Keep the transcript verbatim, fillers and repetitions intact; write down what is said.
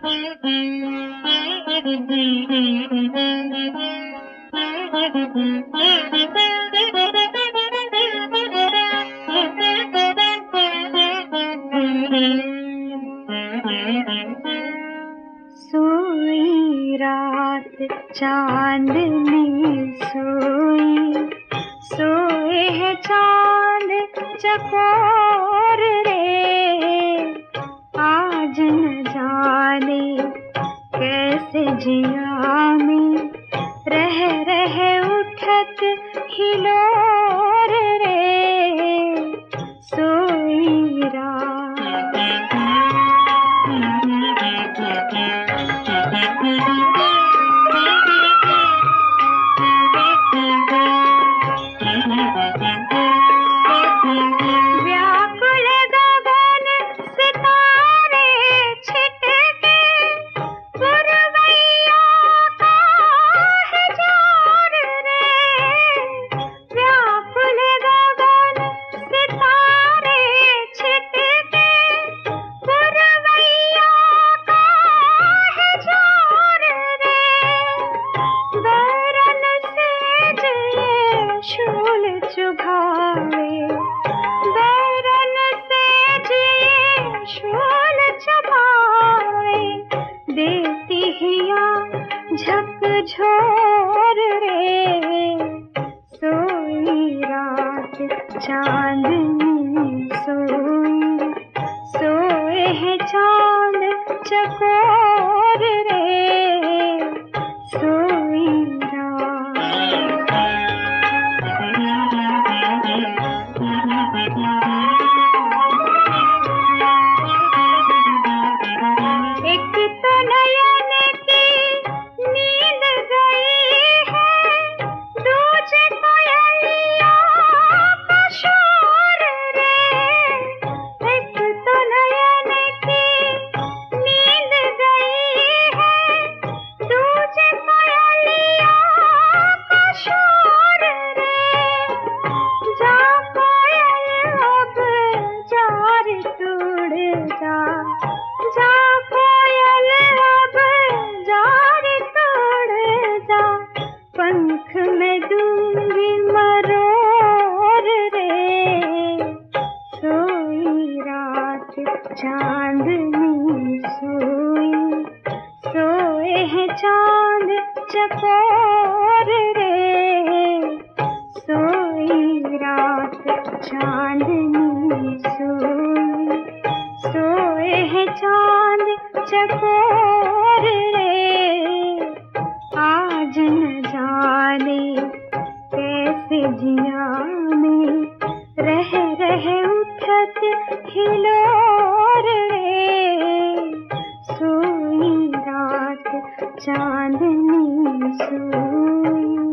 सोई रात चांदनी सोई, सोए है चांद चकोर रे। आज न जाने कैसे जिया में रह रह उठत हिलोर रे। सोई रात व्याकुल गगन सितारे छिटके, पुरवैया का है जोर रे। व्याकुल गगन सितारे छिटके, पुरवैया का है जोर रे। बरन सेज ये शूल चुभावे, बरन सेज ये शूल चुभावे। देती हिया झकझोर रे। सोई रात चांदनी सोई, सोए है चांद चकोर रे। सोई एक तो नयन की नींद गई है, दूजे कोयलिया का शोर रे। एक तो नयन की नींद गई है, दूजे कोयलिया का शोर रे। जा कोयल अब जार तोड़ जा, जा कोयल अब जार तोड़ जा। पंख में दूंगी मरोर रे। सोई रात चांदनी सोई, सोए है चांद चकोर रे। सोई रात चांदनी सोई, सोए है चांद चकोर रे। आज न जाने कैसे जिया में रह रह उठत हिलोर रे। सोई रात चांदनी सोई।